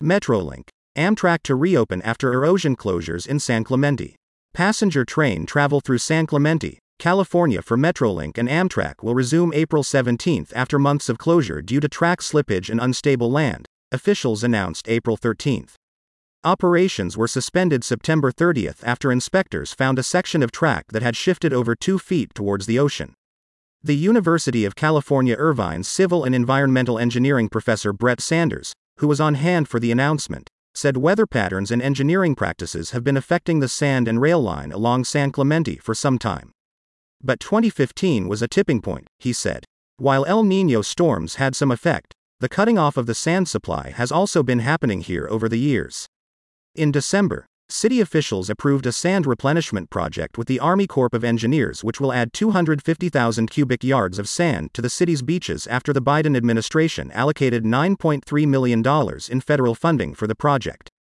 Metrolink. Amtrak to reopen after erosion closures in San Clemente. Passenger train travel through San Clemente, California for Metrolink and Amtrak will resume April 17 after months of closure due to track slippage and unstable land, officials announced April 13. Operations were suspended September 30 after inspectors found a section of track that had shifted over 2 feet towards the ocean. The University of California Irvine's civil and environmental engineering professor Brett Sanders, who was on hand for the announcement, said weather patterns and engineering practices have been affecting the sand and rail line along San Clemente for some time. But 2015 was a tipping point, he said. While El Niño storms had some effect, the cutting off of the sand supply has also been happening here over the years. In December, city officials approved a sand replenishment project with the Army Corps of Engineers which will add 250,000 cubic yards of sand to the city's beaches after the Biden administration allocated $9.3 million in federal funding for the project.